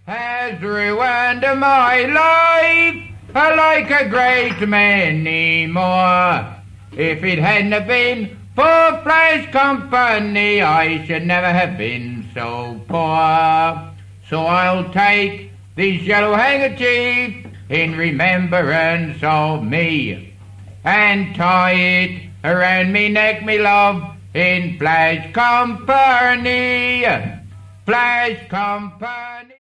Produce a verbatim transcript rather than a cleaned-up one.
has ruined my life like a great many more. If it hadn't been for Flash Company, I should never have been so poor. So I'll take this yellow handkerchief in remembrance of me, and tie it around me neck, me love, in Flash Company. Flash Company.